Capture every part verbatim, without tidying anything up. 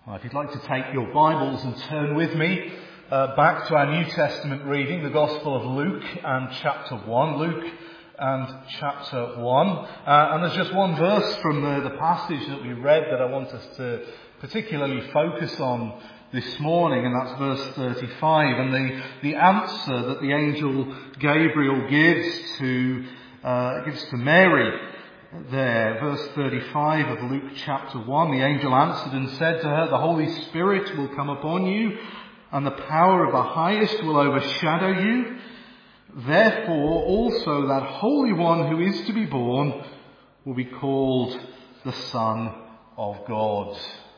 Well, if you'd like to take your Bibles and turn with me uh, back to our New Testament reading, the Gospel of Luke and chapter one. Luke and chapter one. Uh, and there's just one verse from the, the passage that we read that I want us to particularly focus on this morning, and that's verse thirty-five. And the, the answer that the angel Gabriel gives to, uh, gives to Mary there, verse thirty-five of Luke chapter one, the angel answered and said to her, "The Holy Spirit will come upon you, and the power of the Highest will overshadow you. Therefore also that Holy One who is to be born will be called the Son of God."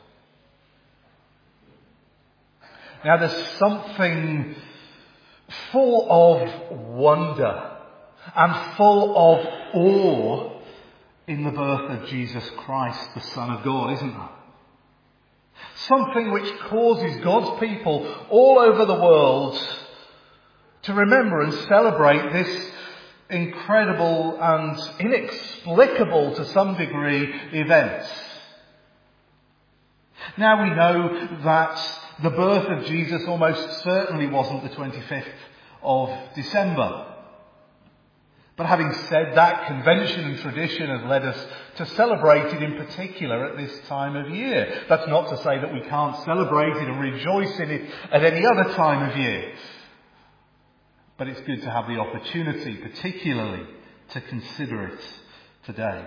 Now there's something full of wonder and full of awe in the birth of Jesus Christ, the Son of God, isn't there? Something which causes God's people all over the world to remember and celebrate this incredible and inexplicable to some degree event. Now we know that the birth of Jesus almost certainly wasn't the twenty-fifth of December. But having said that, convention and tradition has led us to celebrate it in particular at this time of year. That's not to say that we can't celebrate it and rejoice in it at any other time of year. But it's good to have the opportunity, particularly, to consider it today.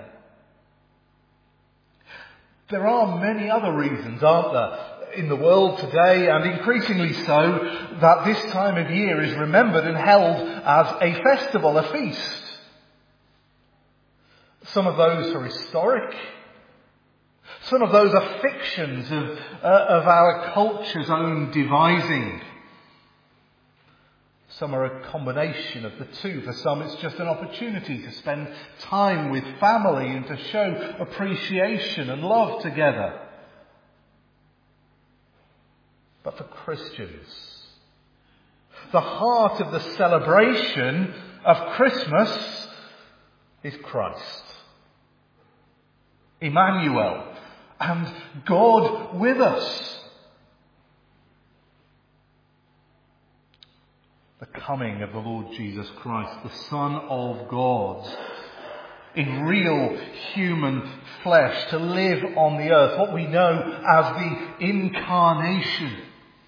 There are many other reasons, aren't there, in the world today, and increasingly so, that this time of year is remembered and held as a festival, a feast. Some of those are historic. Some of those are fictions of, uh, of our culture's own devising. Some are a combination of the two. For some, it's just an opportunity to spend time with family and to show appreciation and love together. But for Christians, the heart of the celebration of Christmas is Christ, Emmanuel, and God with us. The coming of the Lord Jesus Christ, the Son of God, in real human flesh, to live on the earth, what we know as the incarnation.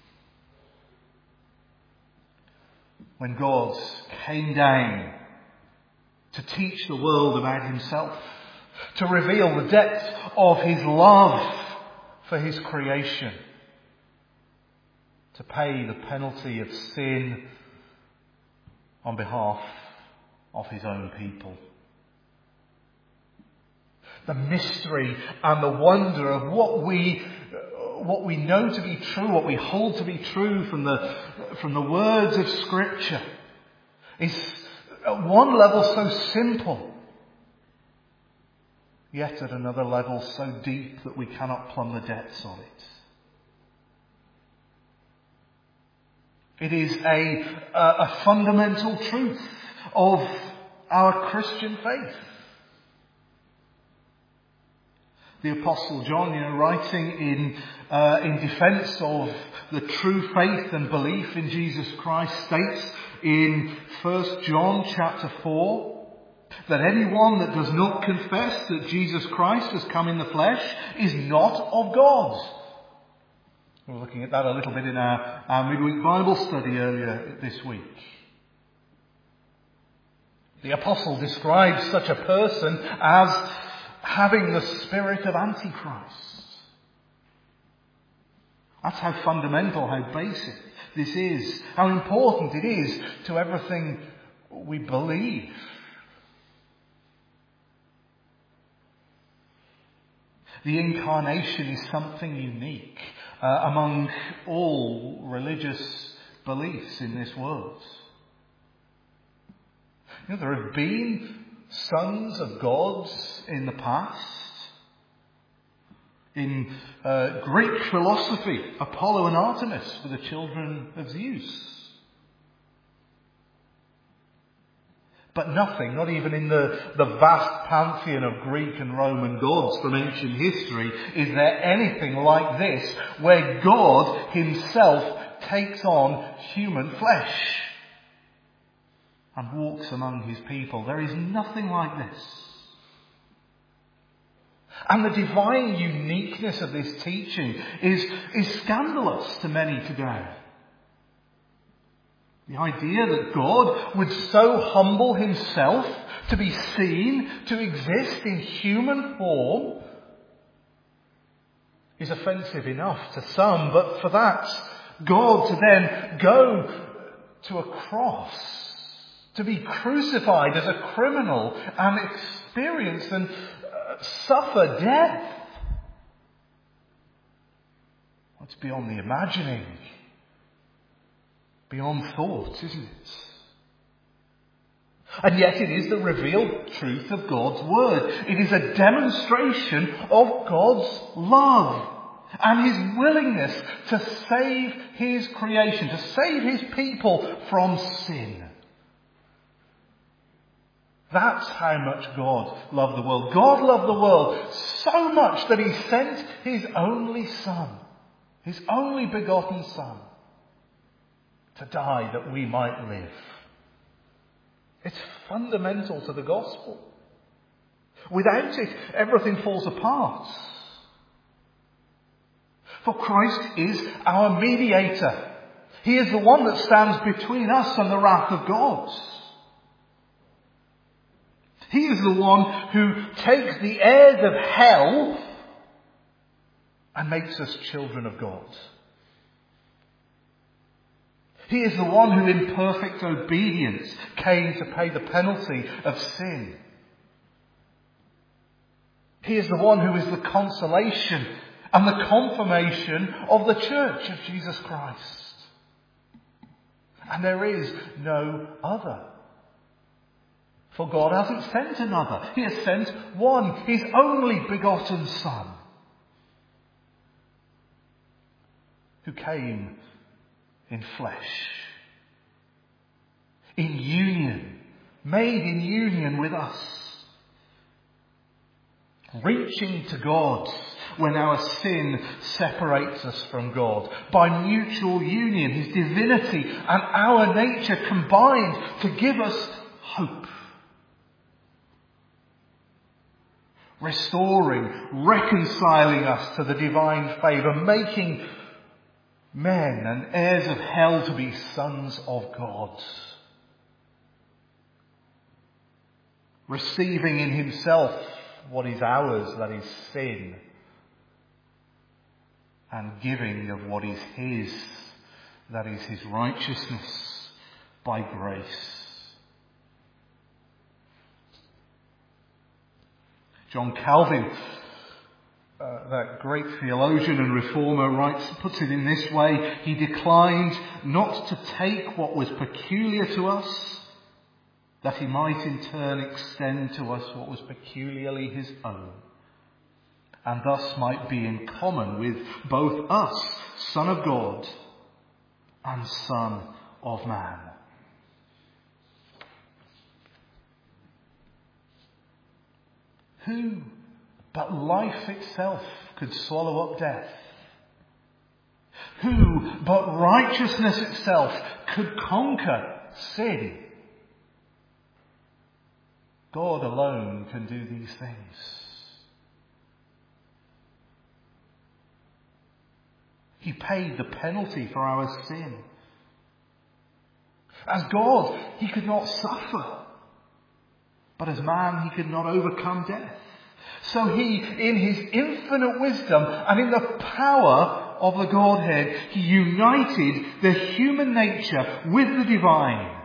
When God came down to teach the world about himself, to reveal the depth of his love for his creation, to pay the penalty of sin on behalf of his own people. The mystery and the wonder of what we what we know to be true, what we hold to be true from the from the words of Scripture is at one level so simple, yet at another level so deep that we cannot plumb the depths of it. It is a, a, a fundamental truth of our Christian faith. The Apostle John, you know, writing in uh, in defence of the true faith and belief in Jesus Christ, states in First John chapter four that anyone that does not confess that Jesus Christ has come in the flesh is not of God. We were looking at that a little bit in our, our midweek Bible study earlier this week. The Apostle describes such a person as having the spirit of Antichrist. That's how fundamental, how basic this is, how important it is to everything we believe. The incarnation is something unique uh, among all religious beliefs in this world. You know, there have been sons of gods in the past. In uh, Greek philosophy, Apollo and Artemis were the children of Zeus. But nothing, not even in the, the vast pantheon of Greek and Roman gods from ancient history, is there anything like this, where God himself takes on human flesh and walks among his people. There is nothing like this. And the divine uniqueness of this teaching is, is scandalous to many today. The idea that God would so humble himself to be seen, to exist in human form, is offensive enough to some, but for that, God to then go to a cross, to be crucified as a criminal and experience and uh, suffer death. It's beyond the imagining, beyond thought, isn't it? And yet it is the revealed truth of God's Word. It is a demonstration of God's love and his willingness to save his creation, to save his people from sin. That's how much God loved the world. God loved the world so much that he sent his only Son, his only begotten Son, to die that we might live. It's fundamental to the gospel. Without it, everything falls apart. For Christ is our mediator. He is the one that stands between us and the wrath of God. He is the one who takes the heirs of hell and makes us children of God. He is the one who in perfect obedience came to pay the penalty of sin. He is the one who is the consolation and the confirmation of the church of Jesus Christ. And there is no other. For God hasn't sent another. He has sent one, his only begotten Son, who came in flesh, in union, made in union with us, reaching to God when our sin separates us from God. By mutual union, his divinity and our nature combined to give us hope. Restoring, reconciling us to the divine favour, making men and heirs of hell to be sons of God. Receiving in himself what is ours, that is sin, and giving of what is his, that is his righteousness, by grace. John Calvin, uh, that great theologian and reformer, writes, puts it in this way: he declined not to take what was peculiar to us, that he might in turn extend to us what was peculiarly his own, and thus might be in common with both us, Son of God and Son of Man. Who but life itself could swallow up death? Who but righteousness itself could conquer sin? God alone can do these things. He paid the penalty for our sin. As God, he could not suffer. But as man, he could not overcome death. So he, in his infinite wisdom and in the power of the Godhead, he united the human nature with the divine,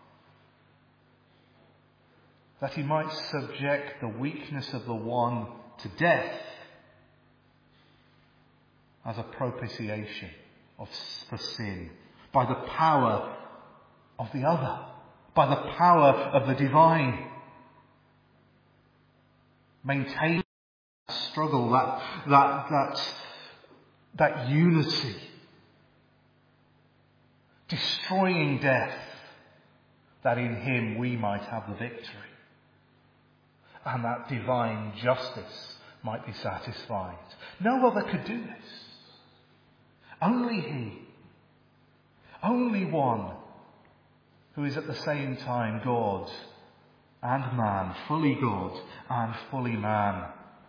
that he might subject the weakness of the one to death as a propitiation of, for sin, by the power of the other, by the power of the divine. Maintaining that struggle, that, that, that, that unity, destroying death that in him we might have the victory, and that divine justice might be satisfied. No other could do this. Only he. Only one who is at the same time God and man, fully God and fully man.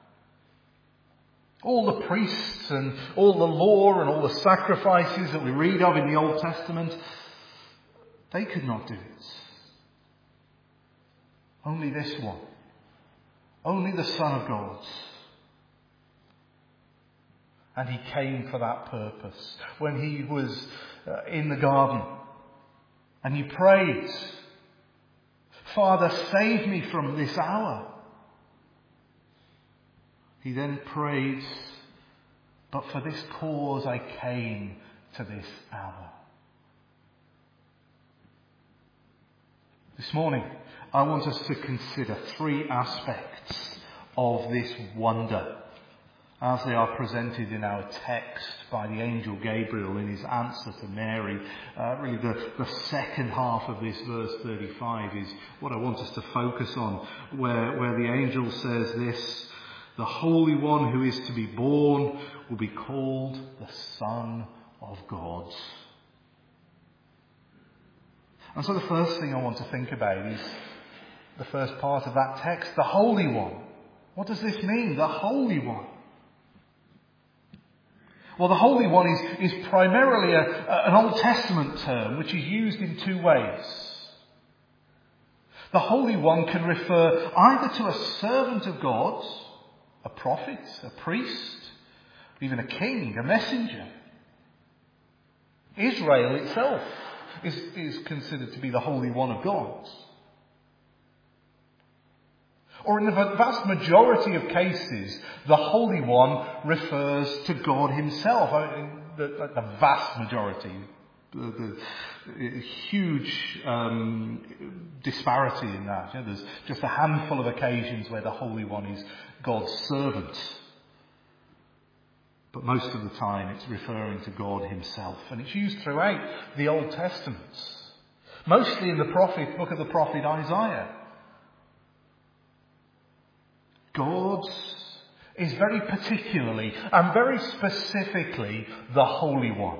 All the priests and all the law and all the sacrifices that we read of in the Old Testament, they could not do it. Only this one. Only the Son of God. And he came for that purpose. When he was uh, in the garden and he prayed, Father, save me from this hour. He then prayed, but for this cause I came to this hour. This morning, I want us to consider three aspects of this wonder as they are presented in our text by the angel Gabriel in his answer to Mary. Uh, really the, the second half of this verse thirty-five is what I want us to focus on, where, where the angel says this: the Holy One who is to be born will be called the Son of God. And so the first thing I want to think about is the first part of that text, the Holy One. What does this mean, the Holy One? Well, the Holy One is, is primarily a, a, an Old Testament term which is used in two ways. The Holy One can refer either to a servant of God, a prophet, a priest, even a king, a messenger. Israel itself is, is considered to be the Holy One of God. Or in the vast majority of cases, the Holy One refers to God himself. I mean, the, the vast majority. The, the huge um, disparity in that. You know, there's just a handful of occasions where the Holy One is God's servant. But most of the time it's referring to God himself. And it's used throughout the Old Testament. Mostly in the prophet, book of the prophet Isaiah. God is very particularly and very specifically the Holy One.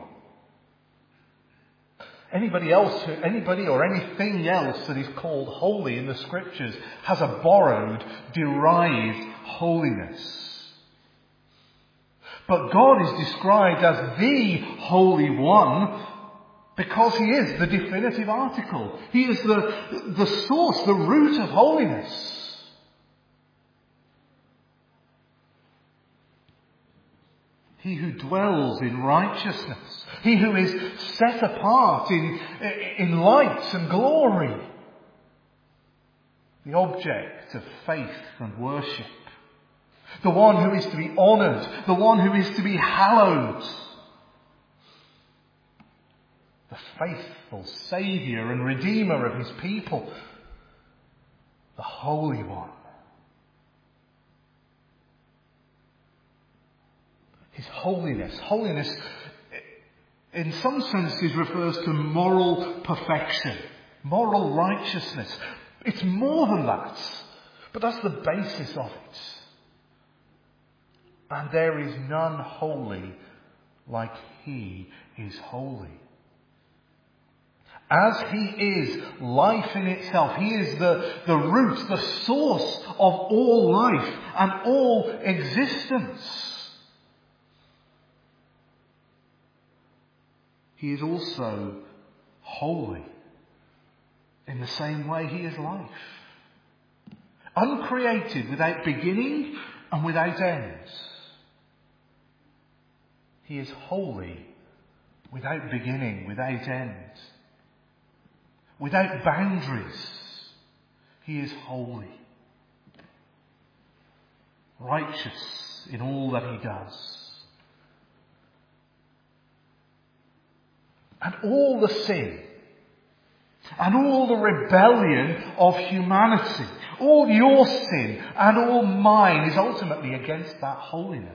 Anybody else, anybody or anything else that is called holy in the Scriptures has a borrowed, derived holiness. But God is described as the Holy One because he is the definitive article. He is the, the source, the root of holiness. He who dwells in righteousness. He who is set apart in, in light and glory. The object of faith and worship. The one who is to be honoured. The one who is to be hallowed. The faithful Saviour and Redeemer of his people. The Holy One. His holiness. Holiness, in some senses, refers to moral perfection, moral righteousness. It's more than that, but that's the basis of it. And there is none holy like he is holy. As he is life in itself, he is the, the root, the source of all life and all existence. He is also holy in the same way he is life. Uncreated, without beginning and without end. He is holy without beginning, without end. Without boundaries. He is holy. Righteous in all that he does. And all the sin and all the rebellion of humanity, all your sin and all mine is ultimately against that holiness.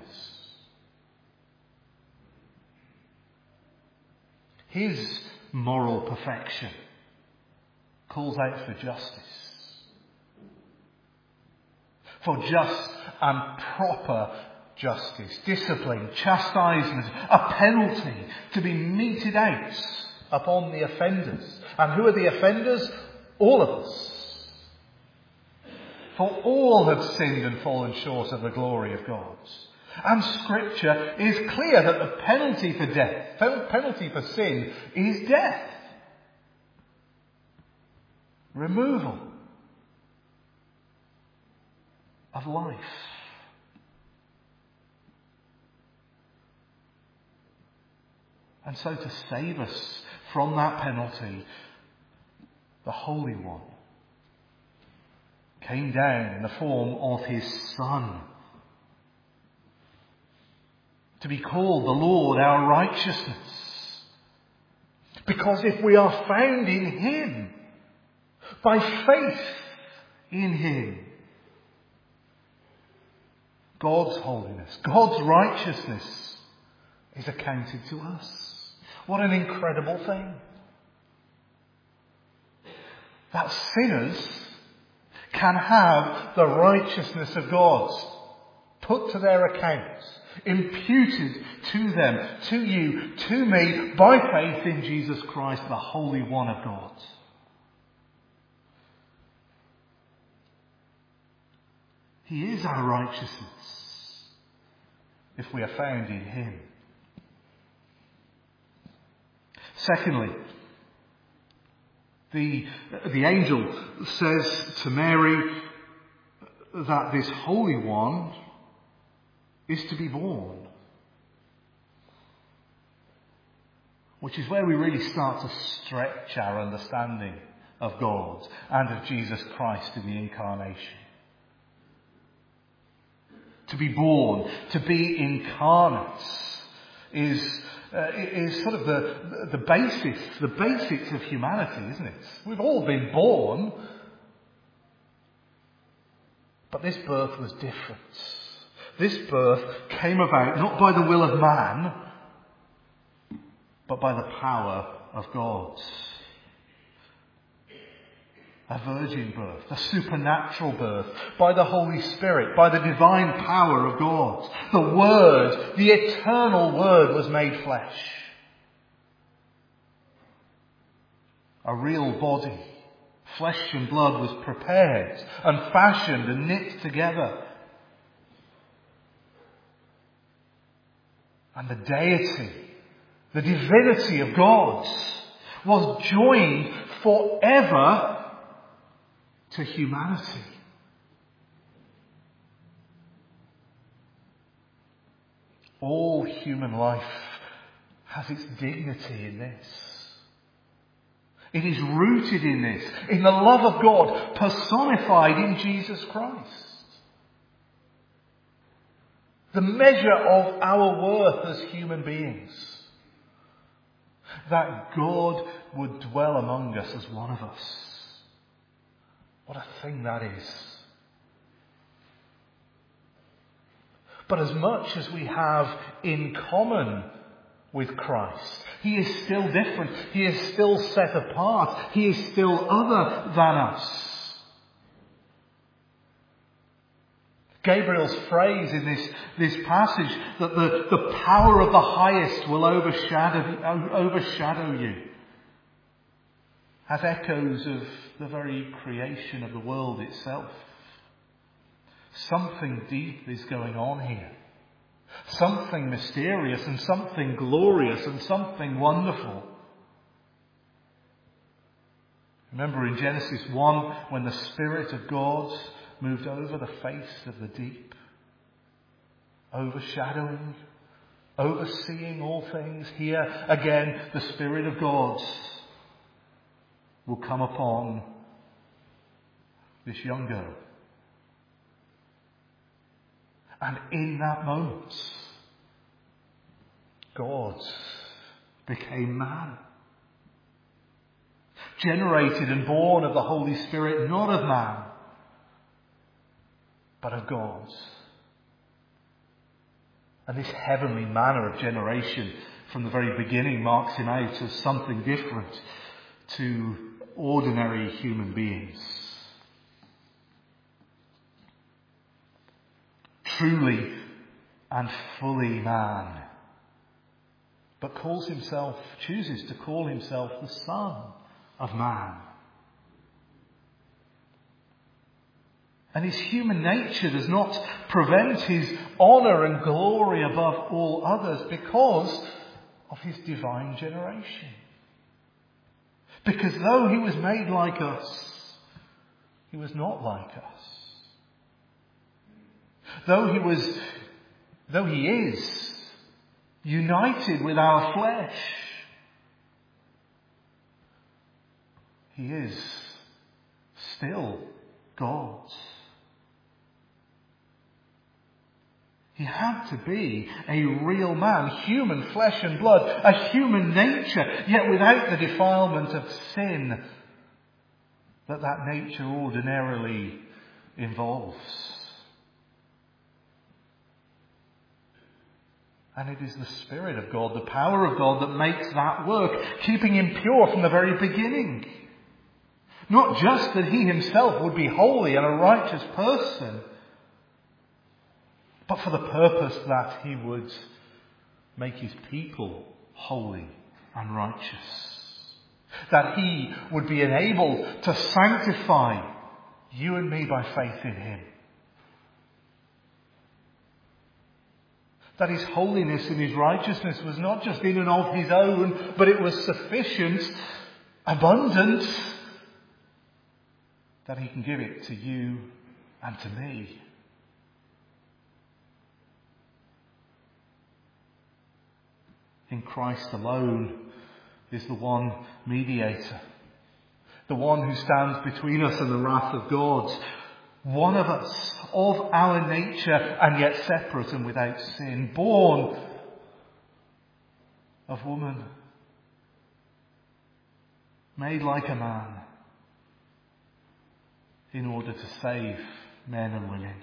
His moral perfection calls out for justice. For just and proper justice, discipline, chastisement, a penalty to be meted out upon the offenders. And who are the offenders? All of us. For all have sinned and fallen short of the glory of God. And Scripture is clear that the penalty for death, penalty for sin, is death. Removal of life. And so to save us from that penalty, the Holy One came down in the form of his Son, to be called the Lord our righteousness. Because if we are found in him, by faith in him, God's holiness, God's righteousness is accounted to us. What an incredible thing. That sinners can have the righteousness of God put to their account, imputed to them, to you, to me, by faith in Jesus Christ, the Holy One of God. He is our righteousness if we are found in him. Secondly, the, the angel says to Mary that this Holy One is to be born. Which is where we really start to stretch our understanding of God and of Jesus Christ in the incarnation. To be born, to be incarnate is uh, is sort of the the basis, the basics of humanity, isn't it? We've all been born, but this birth was different. This birth came about not by the will of man, but by the power of God. A virgin birth, a supernatural birth, by the Holy Spirit, by the divine power of God. The Word, the eternal Word, was made flesh. A real body, flesh and blood, was prepared and fashioned and knit together. And the deity, the divinity of God, was joined forever to humanity. All human life has its dignity in this. It is rooted in this, in the love of God personified in Jesus Christ. The measure of our worth as human beings. That God would dwell among us as one of us. What a thing that is. But as much as we have in common with Christ, he is still different. He is still set apart. He is still other than us. Gabriel's phrase in this, this passage that the, the power of the highest will overshadow, overshadow you, has echoes of the very creation of the world itself. Something deep is going on here. Something mysterious and something glorious and something wonderful. Remember in Genesis one, when the Spirit of God moved over the face of the deep, overshadowing, overseeing all things. Here again, the Spirit of God will come upon this young girl. And in that moment, God became man. Generated and born of the Holy Spirit, not of man, but of God. And this heavenly manner of generation from the very beginning marks him out as something different to ordinary human beings. Truly and fully man, but calls himself, chooses to call himself the Son of Man. And his human nature does not prevent his honour and glory above all others because of his divine generation. Because though he was made like us, he was not like us. Though he was, though he is united with our flesh, he is still God's. He had to be a real man, human flesh and blood, a human nature, yet without the defilement of sin that that nature ordinarily involves. And it is the Spirit of God, the power of God, that makes that work, keeping him pure from the very beginning. Not just that he himself would be holy and a righteous person, but for the purpose that he would make his people holy and righteous. That he would be enabled to sanctify you and me by faith in him. That his holiness and his righteousness was not just in and of his own, but it was sufficient, abundant, that he can give it to you and to me. In Christ alone is the one mediator, the one who stands between us and the wrath of God, one of us, of our nature and yet separate and without sin, born of woman, made like a man, in order to save men and women.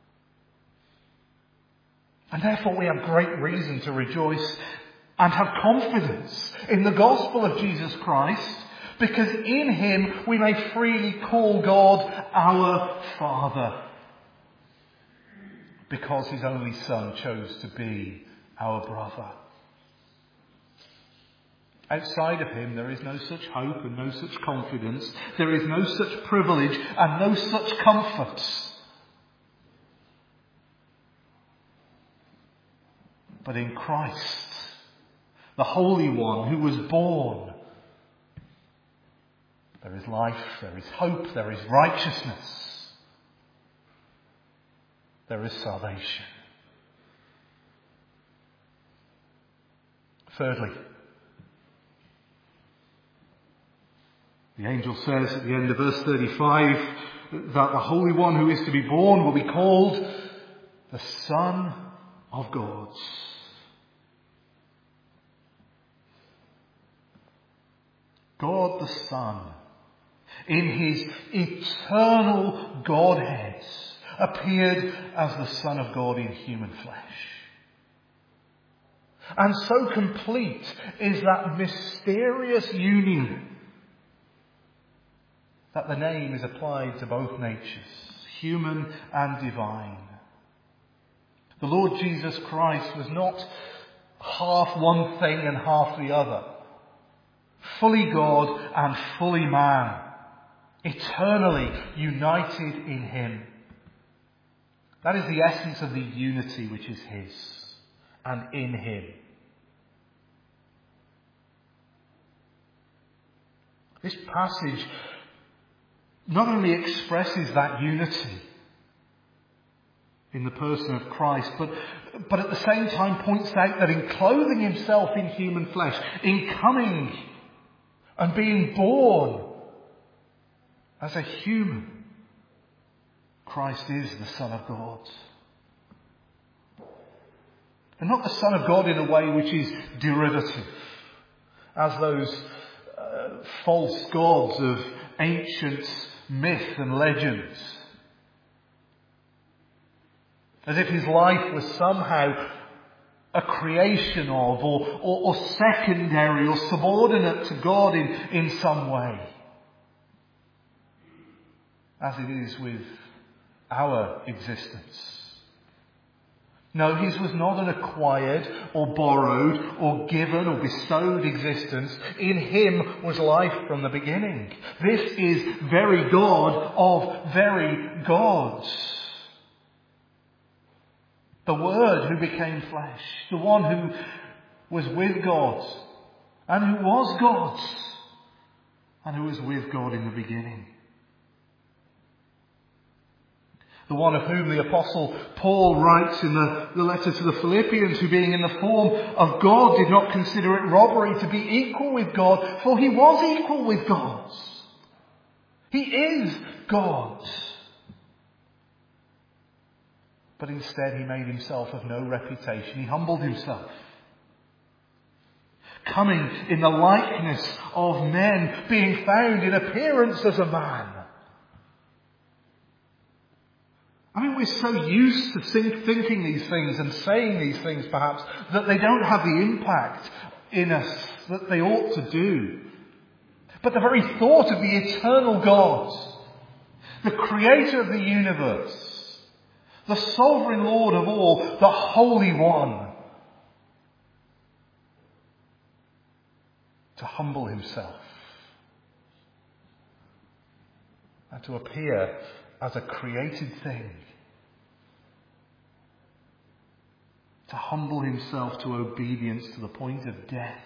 And therefore we have great reason to rejoice and have confidence in the gospel of Jesus Christ, because in him we may freely call God our Father, because his only Son chose to be our brother. Outside of him there is no such hope and no such confidence. There is no such privilege and no such comfort. But in Christ, the Holy One who was born, there is life, there is hope, there is righteousness, there is salvation. Thirdly, the angel says at the end of verse thirty-five that the Holy One who is to be born will be called the Son of God. God the Son, in his eternal Godhead, appeared as the Son of God in human flesh. And so complete is that mysterious union that the name is applied to both natures, human and divine. The Lord Jesus Christ was not half one thing and half the other. Fully God and fully man, eternally united in him. That is the essence of the unity which is his and in him. This passage not only expresses that unity in the person of Christ, but, but at the same time points out that in clothing himself in human flesh, in coming and being born as a human, Christ is the Son of God. And not the Son of God in a way which is derivative, as those uh, false gods of ancient myth and legends. As if his life was somehow a creation of, or, or, or secondary or subordinate to God in, in some way. as it is with our existence. No, his was not an acquired or borrowed or given or bestowed existence. In him was life from the beginning. This is very God of very gods. The Word who became flesh. The one who was with God and who was God and who was with God in the beginning. The one of whom the Apostle Paul writes in the, the letter to the Philippians, who being in the form of God did not consider it robbery to be equal with God, for he was equal with God. He is God. But instead he made himself of no reputation. He humbled himself, coming in the likeness of men, being found in appearance as a man. I mean, we're so used to think, thinking these things and saying these things perhaps that they don't have the impact in us that they ought to do. But the very thought of the eternal God, the creator of the universe, the sovereign Lord of all, the Holy One, to humble himself and to appear as a created thing, to humble himself to obedience to the point of death.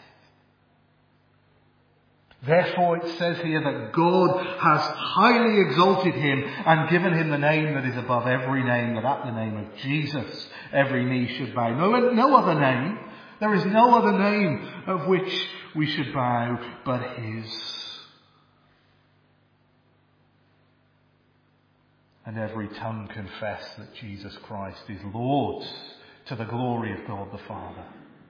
Therefore it says here that God has highly exalted him and given him the name that is above every name, that at the name of Jesus every knee should bow. No, no other name. There is no other name of which we should bow but his. And every tongue confess that Jesus Christ is Lord, to the glory of God the Father.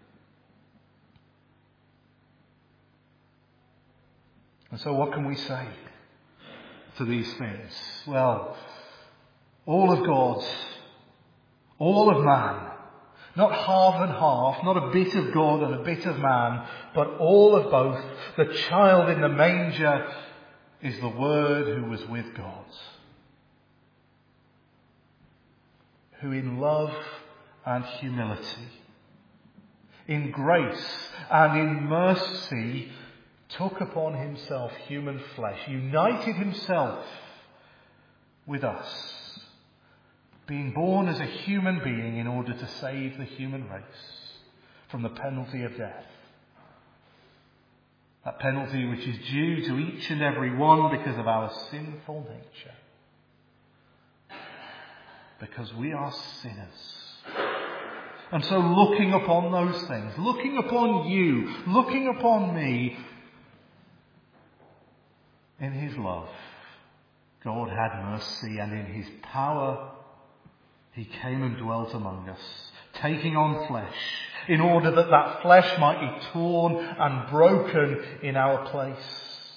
And so what can we say to these things? Well, all of God, all of man, not half and half, not a bit of God and a bit of man, but all of both. The child in the manger is the Word who was with God, who in love and humility, in grace and in mercy, took upon himself human flesh, united himself with us, being born as a human being in order to save the human race from the penalty of death. That penalty which is due to each and every one because of our sinful nature. Because we are sinners. And so looking upon those things, looking upon you, looking upon me, in his love, God had mercy, and in his power he came and dwelt among us, taking on flesh, in order that that flesh might be torn and broken in our place.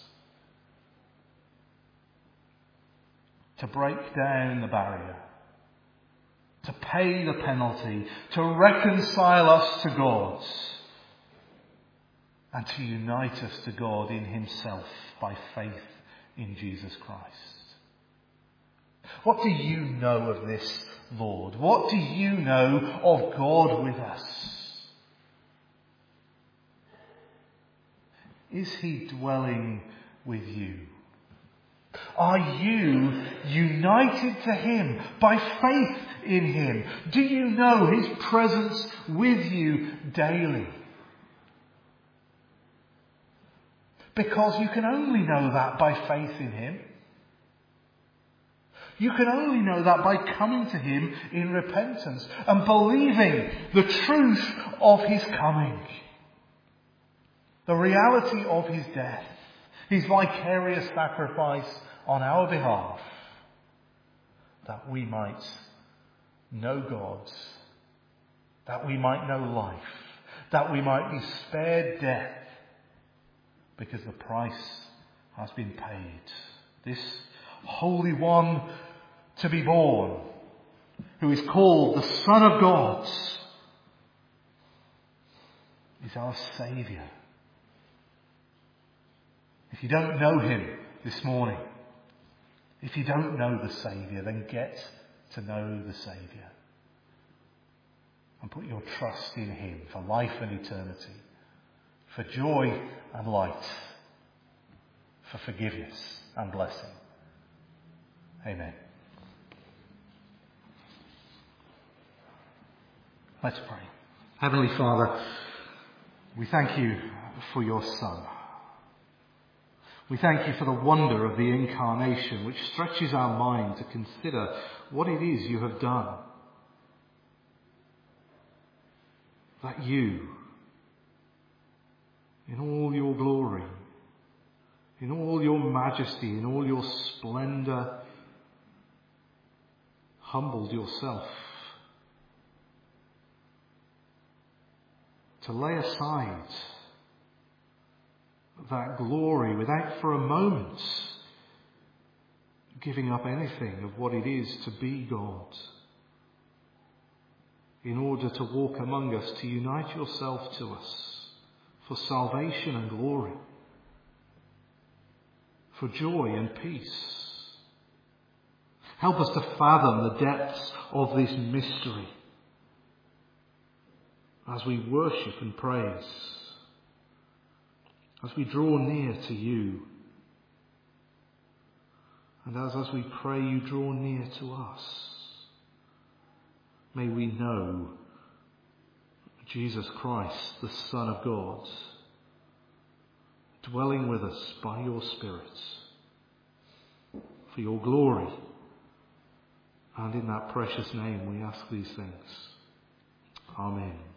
To break down the barrier, to pay the penalty, to reconcile us to God, and to unite us to God in himself by faith in Jesus Christ. What do you know of this Lord? What do you know of God with us? Is he dwelling with you? Are you united to him by faith in him? Do you know his presence with you daily? Because you can only know that by faith in him. You can only know that by coming to him in repentance and believing the truth of his coming. The reality of his death. His vicarious sacrifice on our behalf. That we might know God. That we might know life. That we might be spared death. Because the price has been paid. This Holy One to be born, who is called the Son of God, is our Saviour. If you don't know him this morning, If you don't know the Saviour, then get to know the Saviour. And put your trust in him for life and eternity, for joy and light, for forgiveness and blessing. Amen. Let's pray. Heavenly Father, we thank you for your Son. We thank you for the wonder of the incarnation, which stretches our mind to consider what it is you have done. That you, in all your glory, in all your majesty, in all your splendour, humbled yourself to lay aside that glory without for a moment giving up anything of what it is to be God, in order to walk among us, to unite yourself to us for salvation and glory, for joy and peace. Help us to fathom the depths of this mystery as we worship and praise, as we draw near to you, and as, as we pray you draw near to us. May we know Jesus Christ, the Son of God, dwelling with us by your Spirit, for your glory. And in that precious name we ask these things. Amen.